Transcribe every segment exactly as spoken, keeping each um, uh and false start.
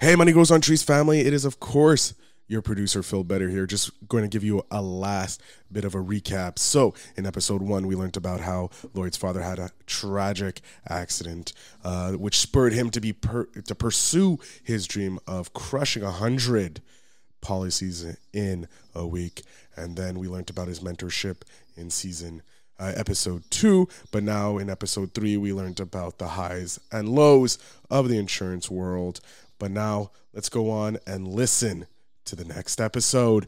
Hey, Money Grows on Trees family. It is, of course, your producer, Phil Better here, just going to give you a last bit of a recap. So, in episode one, we learned about how Lloyd's father had a tragic accident, uh, which spurred him to be per- to pursue his dream of crushing a hundred policies in a week. And then we learned about his mentorship in season uh, episode two. But now in episode three, we learned about the highs and lows of the insurance world. But now let's go on and listen to the next episode.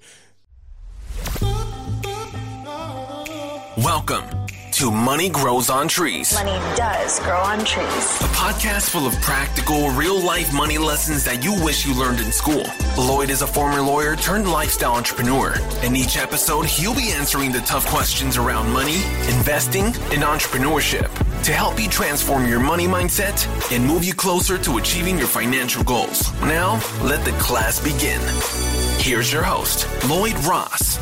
Welcome to Money Grows on Trees. Money does grow on trees. A podcast full of practical, real-life money lessons that you wish you learned in school. Lloyd is a former lawyer turned lifestyle entrepreneur. In each episode, he'll be answering the tough questions around money, investing, and entrepreneurship to help you transform your money mindset and move you closer to achieving your financial goals. Now, let the class begin. Here's your host, Lloyd Ross.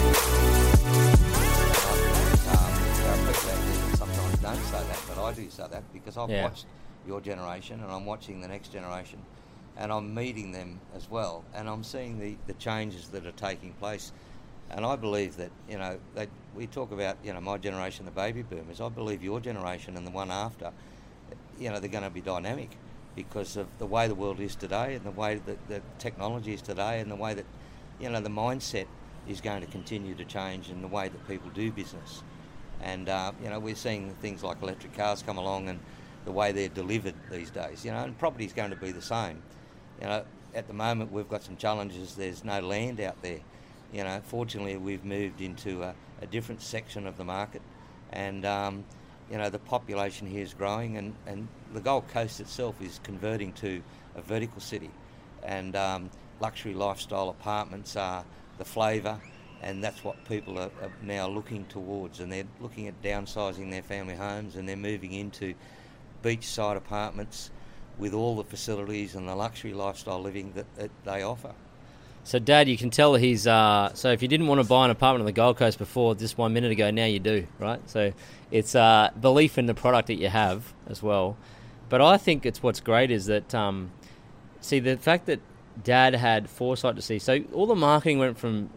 Don't say that, but I do say that because I've yeah. watched your generation and I'm watching the next generation and I'm meeting them as well, and I'm seeing the, the changes that are taking place. And I believe that, you know, that we talk about, you know, my generation, the baby boomers. I believe your generation and the one after, you know, they're going to be dynamic because of the way the world is today and the way that the technology is today and the way that, you know, the mindset is going to continue to change and the way that people do business. And, uh, you know, we're seeing things like electric cars come along and the way they're delivered these days, you know, and property is going to be the same. You know, at the moment we've got some challenges. There's no land out there. You know, fortunately we've moved into a, a different section of the market and, um, you know, the population here is growing and, and the Gold Coast itself is converting to a vertical city, and um, luxury lifestyle apartments are the flavour. And that's what people are, are now looking towards, and they're looking at downsizing their family homes and they're moving into beachside apartments with all the facilities and the luxury lifestyle living that, that they offer. So, Dad, you can tell he's... Uh, so if you didn't want to buy an apartment on the Gold Coast before just one minute ago, now you do, right? So it's uh, belief in the product that you have as well. But I think it's what's great is that... Um, see, the fact that Dad had foresight to see... So all the marketing went from...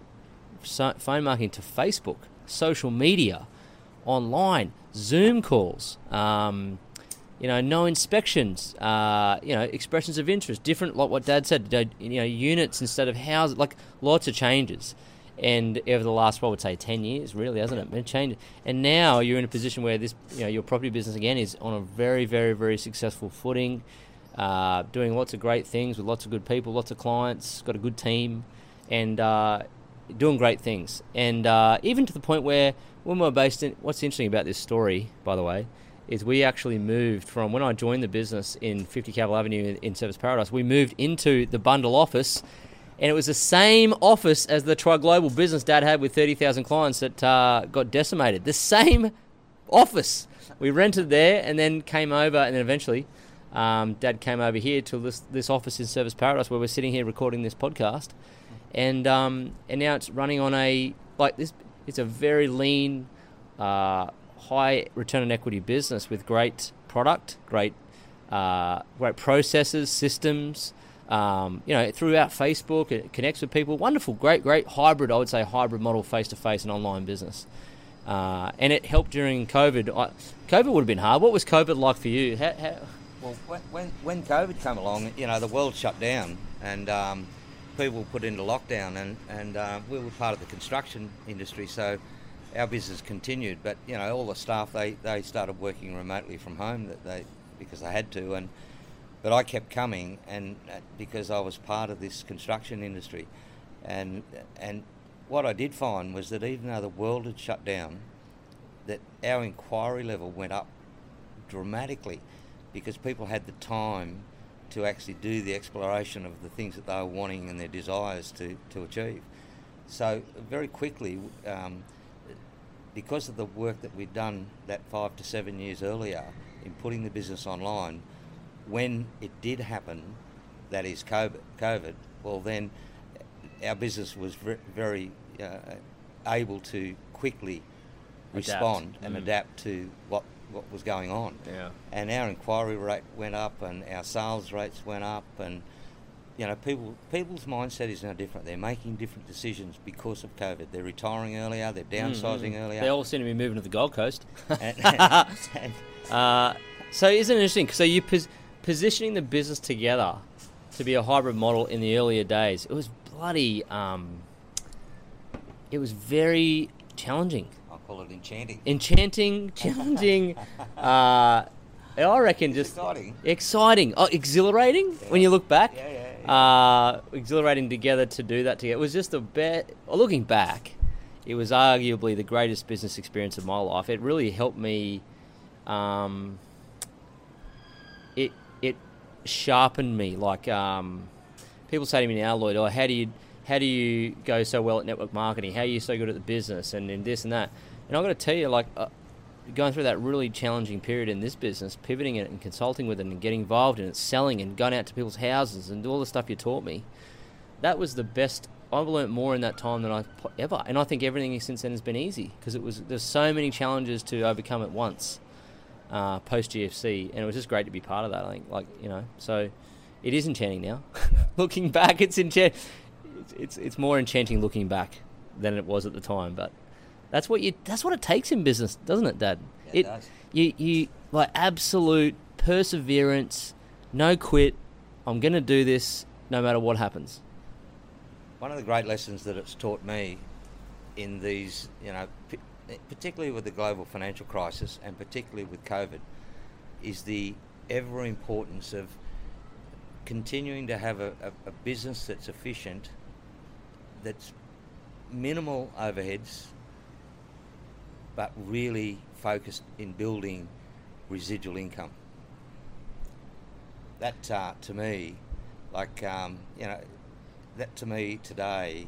phone marketing to Facebook, social media, online, Zoom calls, um, you know, no inspections, uh, you know, expressions of interest, different, like what Dad said, you know, units instead of houses, like lots of changes. And over the last, what I would say, ten years, really, hasn't it? It changed. And now you're in a position where this, you know, your property business again is on a very, very, very successful footing, uh, doing lots of great things with lots of good people, lots of clients, got a good team, and uh, doing great things. And uh, even to the point where when we were based in... What's interesting about this story, by the way, is we actually moved from... When I joined the business in fifty Cavill Avenue in, in Service Paradise, we moved into the Bundle office, and it was the same office as the Tri Global business Dad had with thirty thousand clients that uh, got decimated. The same office. We rented there and then came over, and then eventually um, Dad came over here to this, this office in Service Paradise where we're sitting here recording this podcast. And um, and now it's running on a, like this, it's a very lean, uh, high return on equity business with great product, great uh, great processes, systems, um, you know, throughout Facebook, it connects with people, wonderful, great, great hybrid, I would say hybrid model face-to-face and online business. Uh, and it helped during COVID. I, COVID would have been hard. What was COVID like for you? How, how... Well, when, when, when COVID came along, you know, the world shut down and... Um, people put into lockdown, and, and uh, we were part of the construction industry, so our business continued. But, you know, all the staff, they, they started working remotely from home that they because they had to. And But I kept coming and uh, because I was part of this construction industry. And and what I did find was that even though the world had shut down, that our inquiry level went up dramatically because people had the time to actually do the exploration of the things that they were wanting and their desires to, to achieve. So very quickly, um, because of the work that we'd done that five to seven years earlier in putting the business online, when it did happen, that is COVID, COVID well then our business was very uh, able to quickly respond adapt. and mm. adapt to what what was going on. Yeah. And our inquiry rate went up and our sales rates went up, and you know, people people's mindset is now different. They're making different decisions because of COVID. They're retiring earlier. They're downsizing mm-hmm. earlier. They all seem to be moving to the Gold Coast. and, and, and, uh, so isn't it interesting? So you're pos- positioning the business together to be a hybrid model in the earlier days. It was bloody... Um, it was very challenging. I'll call it enchanting. Enchanting, challenging. uh, I reckon just... Exciting. Exciting. Oh, exhilarating yeah. when you look back. Yeah, yeah, yeah. Uh, exhilarating together to do that together. It was just the best... Looking back, it was arguably the greatest business experience of my life. It really helped me... Um, it it sharpened me. Like um, people say to me now, Lloyd, oh, how do you how do you go so well at network marketing? How are you so good at the business and in this and that? And I've got to tell you, like uh, going through that really challenging period in this business, pivoting it and consulting with it and getting involved in it, selling and going out to people's houses and all the stuff you taught me, that was the best. I've learnt more in that time than I've ever, and I think everything since then has been easy because it was there's so many challenges to overcome at once. Uh, post G F C, and it was just great to be part of that. I think, like you know, so it is enchanting now. Looking back, it's enchant. It's, it's it's more enchanting looking back than it was at the time. But that's what you. That's what it takes in business, doesn't it, Dad? Yeah, it, it does. You you like absolute perseverance, no quit. I'm going to do this no matter what happens. One of the great lessons that it's taught me in these, you know. P- particularly with the global financial crisis and particularly with COVID, is the ever importance of continuing to have a, a, a business that's efficient, that's minimal overheads, but really focused in building residual income. That, uh, to me, like, um, you know, that to me today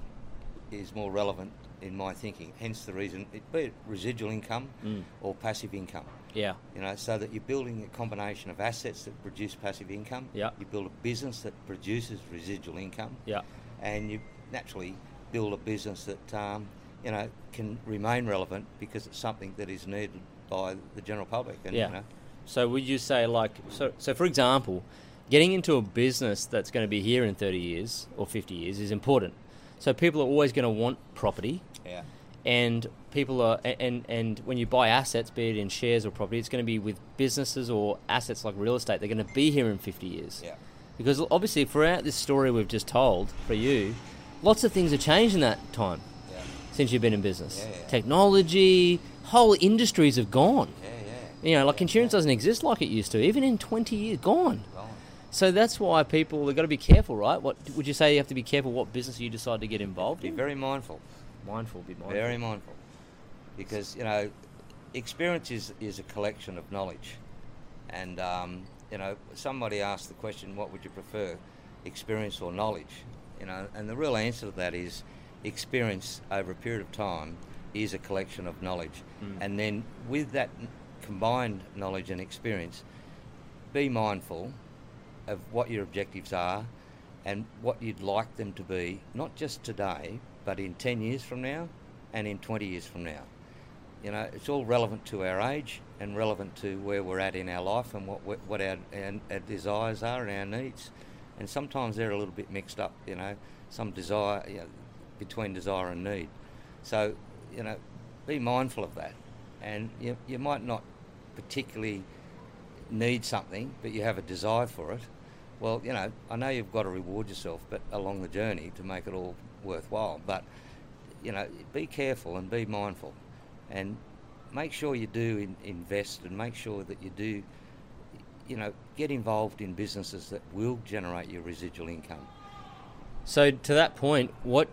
is more relevant in my thinking, hence the reason, it, be it residual income mm. or passive income. Yeah. You know, so that you're building a combination of assets that produce passive income. Yeah. You build a business that produces residual income. Yeah. And you naturally build a business that, um, you know, can remain relevant because it's something that is needed by the general public. And, yeah. You know, so would you say, like, so, so for example, getting into a business that's going to be here in thirty years or fifty years is important. So people are always going to want property. Yeah. And people are, and, and when you buy assets, be it in shares or property, it's going to be with businesses or assets like real estate. They're going to be here in fifty years. Yeah. Because obviously, throughout this story we've just told for you, lots of things have changed in that time. Yeah. Since you've been in business. Yeah, yeah. Technology, whole industries have gone. Yeah, yeah. You know, like yeah, insurance yeah. doesn't exist like it used to. Even in twenty years, gone. Gone. So that's why people, they've got to be careful, right? What would you say you have to be careful what business you decide to get involved Be in? very mindful. Mindful, be mindful. Very mindful. Because, you know, experience is, is a collection of knowledge. And, um, you know, somebody asked the question, what would you prefer, experience or knowledge? You know, and the real answer to that is experience over a period of time is a collection of knowledge. Mm. And then with that combined knowledge and experience, be mindful of what your objectives are and what you'd like them to be, not just today, but in ten years from now and in twenty years from now. You know, it's all relevant to our age and relevant to where we're at in our life and what what our, our, our desires are and our needs. And sometimes they're a little bit mixed up, you know, some desire, you know, between desire and need. So, you know, be mindful of that. And you, you might not particularly need something, but you have a desire for it. Well, you know, I know you've got to reward yourself, but along the journey to make it all worthwhile. But, you know, be careful and be mindful, and make sure you do in, invest and make sure that you do, you know, get involved in businesses that will generate your residual income. So to that point, what?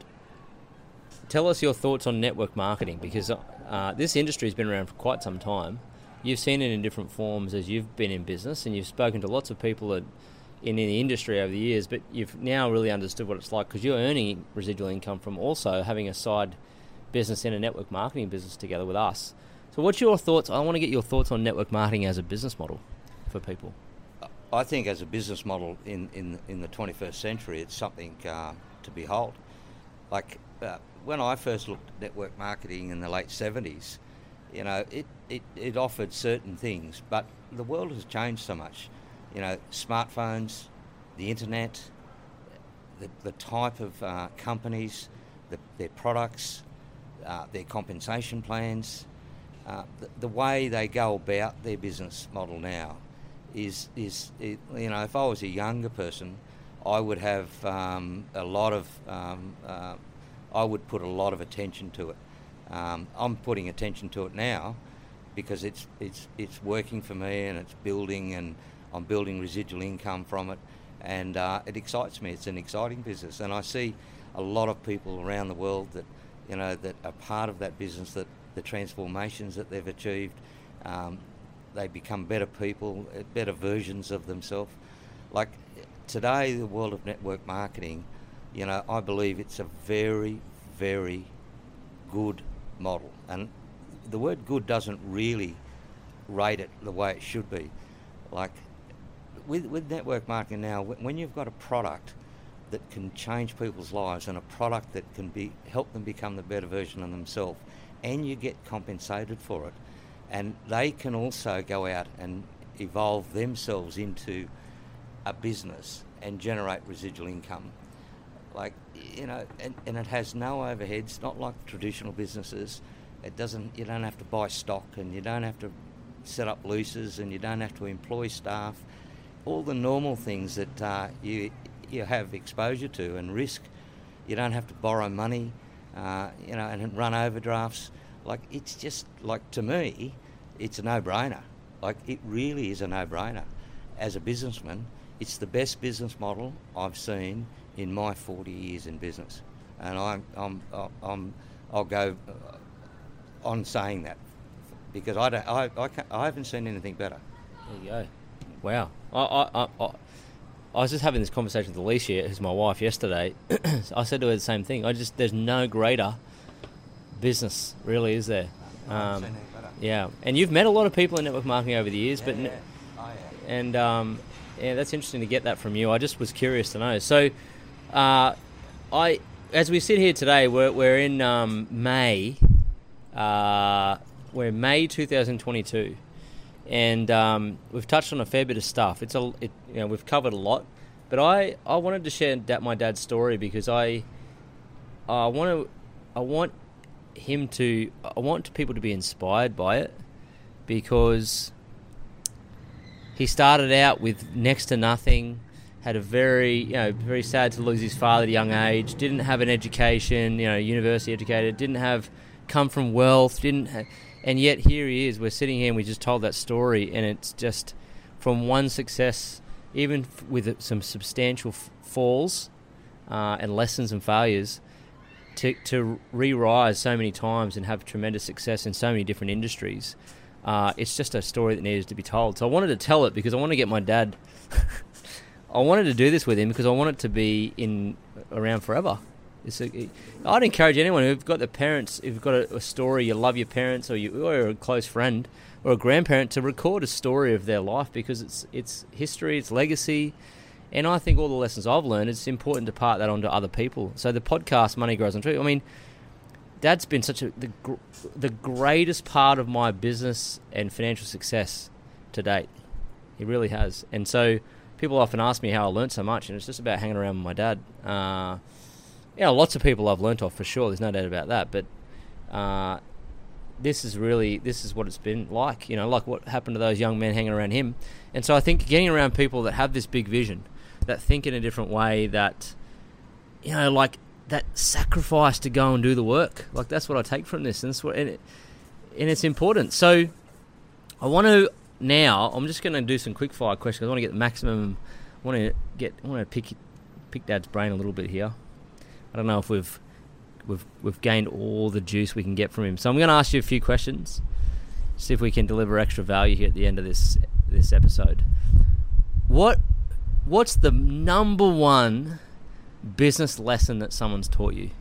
Tell us your thoughts on network marketing, because uh, this industry has been around for quite some time. You've seen it in different forms as you've been in business, and you've spoken to lots of people that, in, in the industry over the years, but you've now really understood what it's like because you're earning residual income from also having a side business in a network marketing business together with us. So what's your thoughts? I want to get your thoughts on network marketing as a business model for people. I think as a business model in, in, in the twenty-first century, it's something uh, to behold. Like uh, when I first looked at network marketing in the late seventies, you know, it, it, it offered certain things, but the world has changed so much. You know, smartphones, the internet, the, the type of uh, companies, the, their products, uh, their compensation plans, uh, the, the way they go about their business model now is, is it, you know, if I was a younger person, I would have um, a lot of, um, uh, I would put a lot of attention to it. Um, I'm putting attention to it now because it's it's it's working for me and it's building, and I'm building residual income from it, and uh, it excites me. It's an exciting business, and I see a lot of people around the world that, you know, that are part of that business, that the transformations that they've achieved, um, they become better people, better versions of themselves. Like today, the world of network marketing, you know, I believe it's a very, very good model, and the word good doesn't really rate it the way it should be. Like with with network marketing now, when you've got a product that can change people's lives and a product that can be help them become the better version of themselves, and you get compensated for it, and they can also go out and evolve themselves into a business and generate residual income. Like, you know, and, and it has no overheads, not like traditional businesses. It doesn't, you don't have to buy stock, and you don't have to set up leases, and you don't have to employ staff. All the normal things that uh, you you have exposure to and risk. You don't have to borrow money, uh, you know, and run overdrafts. Like, it's just, like, to me, it's a no-brainer. Like, it really is a no-brainer. As a businessman, it's the best business model I've seen in my forty years in business, and I'm, I'm, I'm, I'll go on saying that because I don't, I, I, can't, I haven't seen anything better. There you go. Wow. I, I, I, I was just having this conversation with Alicia, who's my wife, yesterday. I said to her the same thing. I just, there's no greater business, really, is there? No, I haven't seen anything better. Yeah, and you've met a lot of people in network marketing over the years, Yeah, but yeah. n- Oh, yeah. and um, yeah, that's interesting to get that from you. I just was curious to know. So, uh, I, as we sit here today, we're we're in um, May, uh, we're in May twenty twenty-two, and um, we've touched on a fair bit of stuff. It's a, it, you know, we've covered a lot, but I, I wanted to share that my dad's story because I, I want to, I want him to, I want people to be inspired by it because he started out with next to nothing, had a very, you know, very sad to lose his father at a young age, didn't have an education, you know, university educated, didn't have, come from wealth, didn't ha- and yet here he is, we're sitting here and we just told that story, and it's just from one success, even f- with some substantial f- falls uh, and lessons and failures, to, to re-rise so many times and have tremendous success in so many different industries. Uh, it's just a story that needed to be told. So I wanted to tell it because I want to get my dad... I wanted to do this with him because I want it to be in around forever. It's a, I'd encourage anyone who've got the parents, if you've got a, a story, you love your parents, or you or a close friend or a grandparent, to record a story of their life because it's it's history, it's legacy, and I think all the lessons I've learned, it's important to part that on to other people. So the podcast Money Grows on Trees, I mean, Dad's been such a the gr- the greatest part of my business and financial success to date. He really has, and so people often ask me how I learned so much, and it's just about hanging around with my dad. Uh, you know, lots of people I've learnt off for sure. There's no doubt about that. But uh, this is really this is what it's been like. You know, like what happened to those young men hanging around him. And so I think getting around people that have this big vision, that think in a different way, that you know, like that sacrifice to go and do the work. Like that's what I take from this, and that's what, and, it, and it's important. So I want to. Now, I'm just going to do some quick fire questions. I want to get the maximum. I want to get. I want to pick pick Dad's brain a little bit here. I don't know if we've we've we've gained all the juice we can get from him. So I'm going to ask you a few questions. See if we can deliver extra value here at the end of this this episode. What what's the number one business lesson that someone's taught you?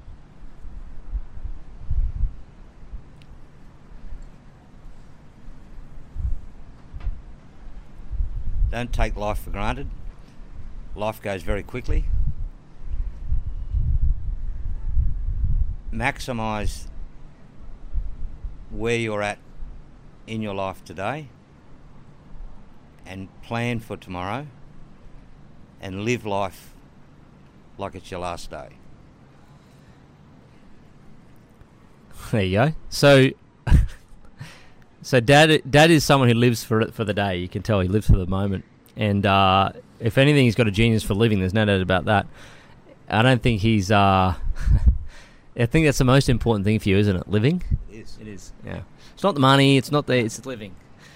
Don't take life for granted. Life goes very quickly. Maximise where you're at in your life today and plan for tomorrow and live life like it's your last day. There you go. So, so dad, dad is someone who lives for for the day. You can tell he lives for the moment. And uh, if anything, he's got a genius for living. There's no doubt about that. I don't think he's. Uh, I think that's the most important thing for you, isn't it? Living. It is. It is. Yeah. It's not the money. It's not the. It's living.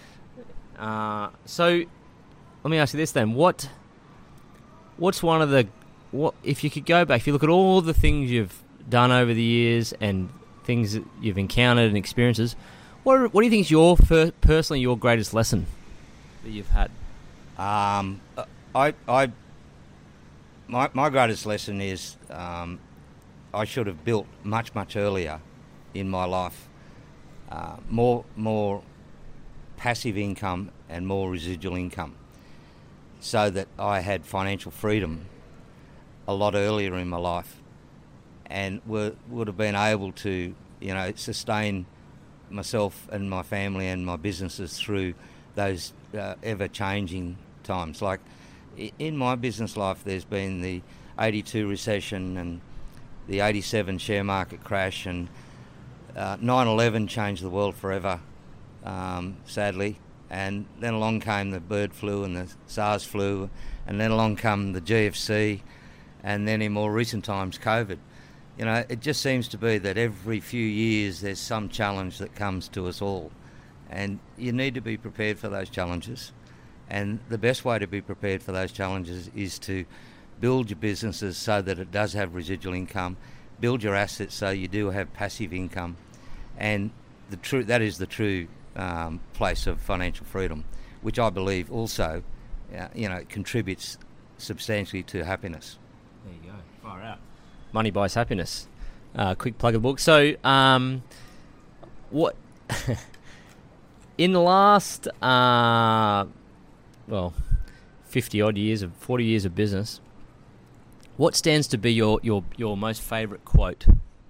Uh, so, let me ask you this then. What? What's one of the? What if you could go back? If you look at all the things you've done over the years and things that you've encountered and experiences, what what do you think is your fir- personally your greatest lesson that you've had? Um, I, I, my my greatest lesson is um, I should have built much much earlier in my life uh, more more passive income and more residual income, so that I had financial freedom a lot earlier in my life, and were, would have been able to, you know, sustain myself and my family and my businesses through those uh, ever-changing times. Like in my business life, there's been the eighty-two recession and the eighty-seven share market crash, and uh, nine eleven changed the world forever, um, sadly. And then along came the bird flu and the SARS flu, and then along came the G F C, and then in more recent times, COVID. You know, it just seems to be that every few years there's some challenge that comes to us all. And you need to be prepared for those challenges. And the best way to be prepared for those challenges is to build your businesses so that it does have residual income, build your assets so you do have passive income. And the true that is the true um, place of financial freedom, which I believe also, uh, you know, contributes substantially to happiness. There you go. Far out. Money Buys Happiness. Uh, quick plug of the book. So, um, what in the last, uh, well, fifty odd years of forty years of business, what stands to be your your your most favourite quote?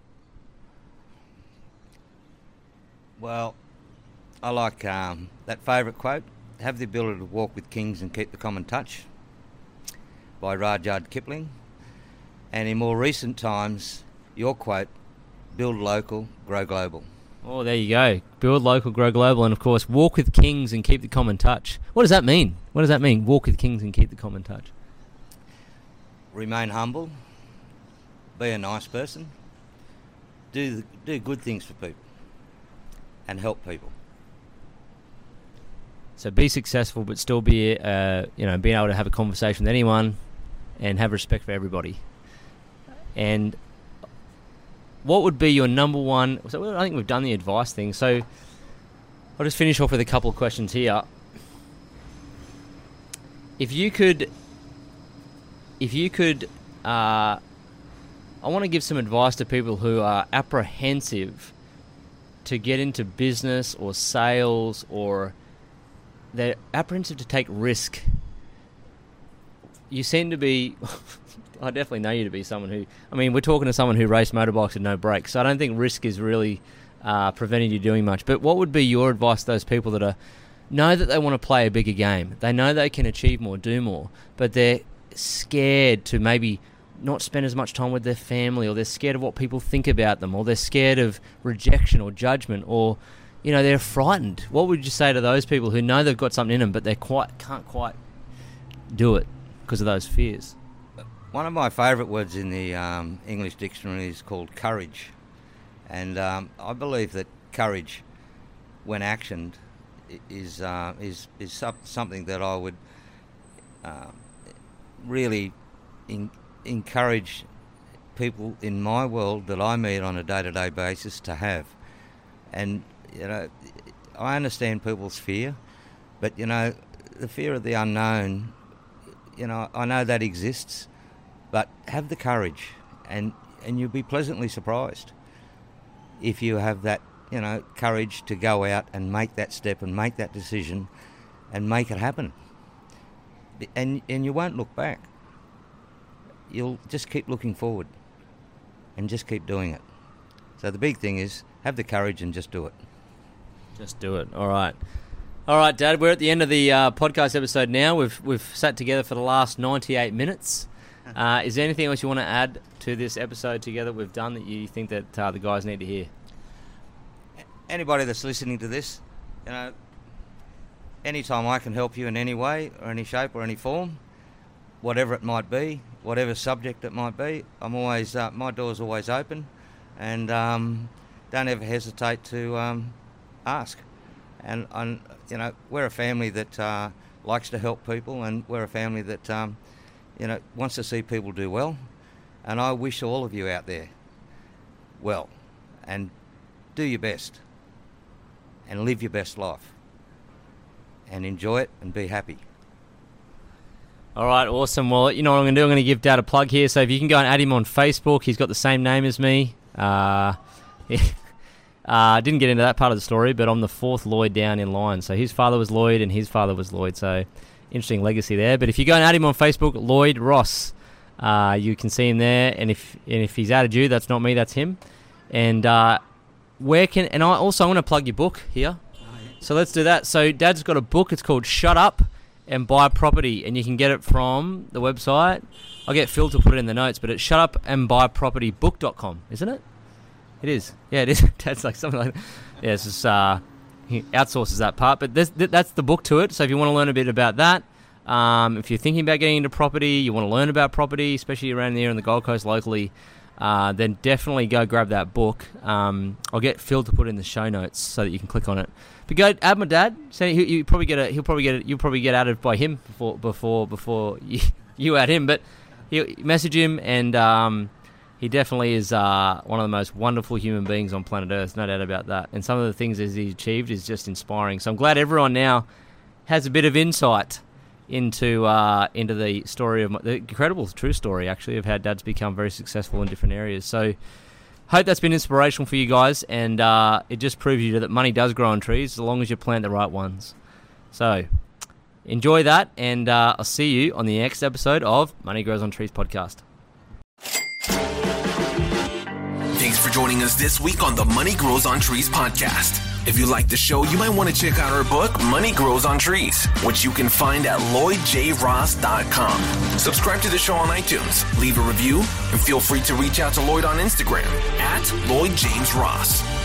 Well, I like um, that favourite quote: "Have the ability to walk with kings and keep the common touch," by Rudyard Kipling. And in more recent times, your quote, "Build local, grow global." Oh, there you go. Build local, grow global, and of course, walk with kings and keep the common touch. What does that mean? What does that mean? Walk with kings and keep the common touch. Remain humble. Be a nice person. Do the, do good things for people, and help people. So be successful, but still be, uh, you know, being able to have a conversation with anyone, and have respect for everybody. And what would be your number one... So I think we've done the advice thing. So I'll just finish off with a couple of questions here. If you could... If you could... Uh, I want to give some advice to people who are apprehensive to get into business or sales, or they're apprehensive to take risk. You seem to be... I definitely know you to be someone who... I mean, we're talking to someone who raced motorbikes with no brakes, so I don't think risk is really uh, preventing you doing much. But what would be your advice to those people that are know that they want to play a bigger game? They know they can achieve more, do more, but they're scared to maybe not spend as much time with their family, or they're scared of what people think about them, or they're scared of rejection or judgment, or, you know, they're frightened. What would you say to those people who know they've got something in them, but they quite can't quite do it because of those fears? One of my favourite words in the um, English dictionary is called courage. And um, I believe that courage, when actioned, is uh, is is something that I would uh, really in, encourage people in my world that I meet on a day-to-day basis to have. And, you know, I understand people's fear, but, you know, the fear of the unknown, you know, I know that exists. But have the courage, and, and you'll be pleasantly surprised if you have that, you know, courage to go out and make that step and make that decision and make it happen. And and you won't look back. You'll just keep looking forward and just keep doing it. So the big thing is have the courage and just do it. Just do it. All right. All right, Dad, we're at the end of the uh, podcast episode now. We've we've sat together for the last ninety-eight minutes. Uh, is there anything else you want to add to this episode together we've done that you think that uh, the guys need to hear? Anybody that's listening to this, you know, anytime I can help you in any way or any shape or any form, whatever it might be, whatever subject it might be, I'm always uh, my door's always open, and um, don't ever hesitate to um, ask. And, and you know, we're a family that uh, likes to help people, and we're a family that um, you know wants to see people do well. And I wish all of you out there well, and do your best, and live your best life, and enjoy it, and be happy. All right, awesome. Well, you know what I'm going to do? I'm going to give Dad a plug here. So if you can go and add him on Facebook, he's got the same name as me. I uh, uh, didn't get into that part of the story, but I'm the fourth Lloyd down in line. So his father was Lloyd and his father was Lloyd. So interesting legacy there. But if you go and add him on Facebook, Lloyd Ross, uh, you can see him there. And if and if he's added you, that's not me, that's him. And uh, where can and I also want to plug your book here. So let's do that. So Dad's got a book. It's called Shut Up and Buy Property, and you can get it from the website. I'll get Phil to put it in the notes, but it's shut up and buy property book dot com, isn't it? It is. Yeah, it is. That's like something like that. Yeah, it's just, uh, he outsources that part, but this, that's the book to it. So if you want to learn a bit about that, um, if you're thinking about getting into property, you want to learn about property, especially around there in the Gold Coast locally, uh, then definitely go grab that book. Um, I'll get Phil to put it in the show notes so that you can click on it. But go add my dad. So he, you probably get a, he'll probably get a, you'll probably get added by him before before before you, you add him. But you message him, and um, he definitely is uh, one of the most wonderful human beings on planet Earth, no doubt about that. And some of the things that he's achieved is just inspiring. So I'm glad everyone now has a bit of insight into uh, into the story of my, the incredible true story actually of how Dad's become very successful in different areas. So hope that's been inspirational for you guys, and uh, it just proves you that money does grow on trees as long as you plant the right ones. So enjoy that, and uh, I'll see you on the next episode of Money Grows on Trees podcast. Thanks for joining us this week on the Money Grows on Trees podcast. If you like the show, you might want to check out our book, Money Grows on Trees, which you can find at lloyd j ross dot com. Subscribe to the show on iTunes, leave a review, and feel free to reach out to Lloyd on Instagram at Lloyd James Ross.